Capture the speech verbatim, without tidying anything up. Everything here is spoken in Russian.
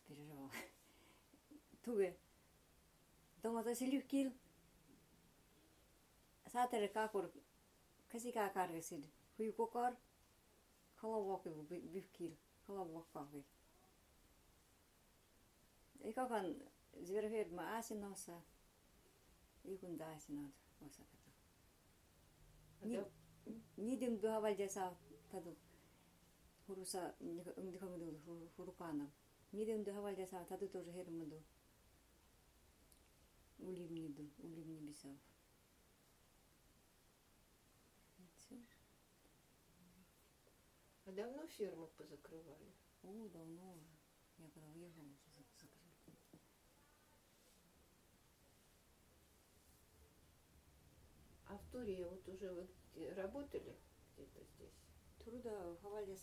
переживал. Туге. Дома-то селюкил. Сатере какур. Касика каргасил. Хуйкокар. Халавакил бивкил. Халаваккахил. Икакан зверхедма асиноса. Икунда асинод осаката. Нидим дуавальдеса таду. Хуруса умдихамду хурукана. Нидим дуавальдеса таду тоже хедмаду. Уливниду, уливни бисав. А давно ферму позакрывали? О, давно. Я когда уехала, уже закрыли. А в Туре вот уже вы работали где-то здесь? Труда хавальдеса.